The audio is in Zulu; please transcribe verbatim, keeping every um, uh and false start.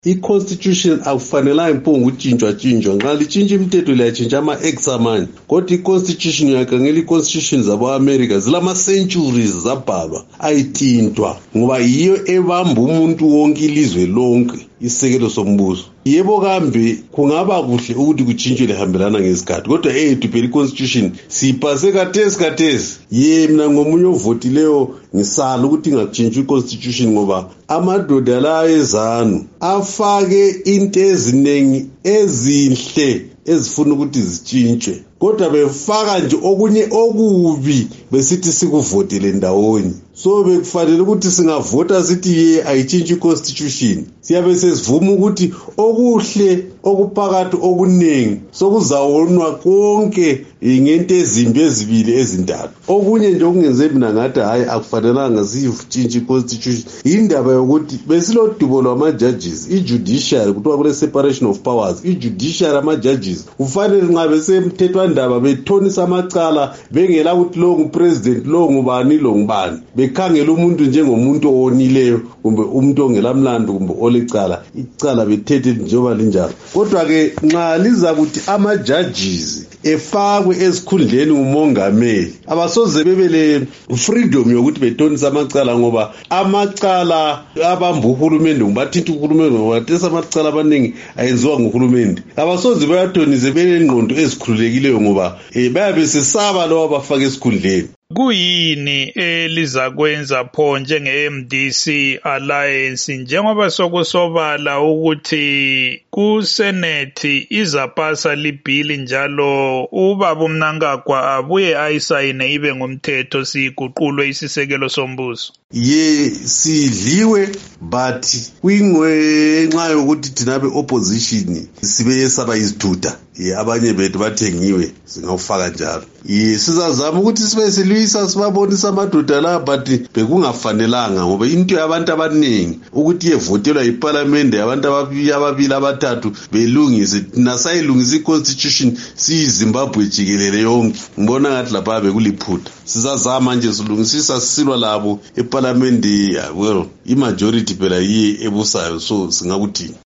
I-Constitution akufanelanga impungu utshintshwa tshintshwa nxa litshintsha imithetho liyatshintsha ama-acts amanye kodwa i-Constitution uyakhangela i-Constitution zabo-America zilama-centuries zabhalwa ayithintwa ngoba yiyo ebamba umuntu wonke ilizwe lonke isisekelo sombuso. Yebo kambe kungaba kuhle ukuthi kuchintshwe lihambelana ngesikhathi kodwa ethu phela i-Constitution siyipase kathesi kathesi. Ye mina ngomunye ovotileyo ngisala ukuthi ingachintshwa i-Constitution ngoba amadoda la ezanu afake into eziningi ezinhle ezifuna ukuthi zitshintshwe kodwa befaka nje okunye okubi besithi sikuvotele ndawonye. So bekufanele ukuthi singavota sithi ye ayitshintshwe i-Constitution siyabe sesivuma ukuthi okuhle okuphakathi okuningi sokuzawonwa konke ngento ezimbi ezibili ezintathu. Okunye nje okungenze mina ngathi hayi akufanelanga siyitshintshe i-Constitution indaba yokuthi besilodubo lwama-judges i-judiciary kuthiwa kule separation of powers i-judiciary ama-judges kufanele nxa besemthethwandaba bethonisa amacala bengela ukuthi lo ngupresident lo ngubani lo ngubani bekhangela umuntu njengomuntu owonileyo kumbe umuntu ongelamlando kumbe olecala icala bethethe njengoba linjalo. Kodwa ke nxa liza ukuthi ama-judges efakwe esikhundleni ngumongameli abasoze bebele freedom yokuthi betonisa amacala ngoba amacala abamba uhulumende ngibathinta uhulumende ngoba tesa amacala abaningi ayenziwa nguhulumende abasoze bayatonise benengqondo ezikhululekileyo ngoba eh bayabe sesaba lo abafaka esikhundleni. Kuyini elizakwenza pho njenge-M D C Alliance njengoba sokusobala ukuthi kuSenate izapasa libhili njalo ubaba uMnangagwa abuye ayisayine ibe ngumthetho siguqulwe isisekelo sombuso? Ye sidliwe but kwingwenxa yokuthi thina be-opposition sibe yesaba izithutha abanye bethu bathengiwe singawufaka njalo. Ye sizazama ukuthi sibe silwisa sibabonisa amadoda la but bekungafanelanga ngoba into yabantu abaningi ukuthi yevotelwa iparliament yabantu ababili ababili abathathu belungise nasayilungisa i-Constitution siyiZimbabwe jikelele yonke. Ngibona ngathi lapha bekuliphutha. Sizazama nje silungisisa silwa labo eparliament well i-majority phela yiye ebusayo so singakuthini.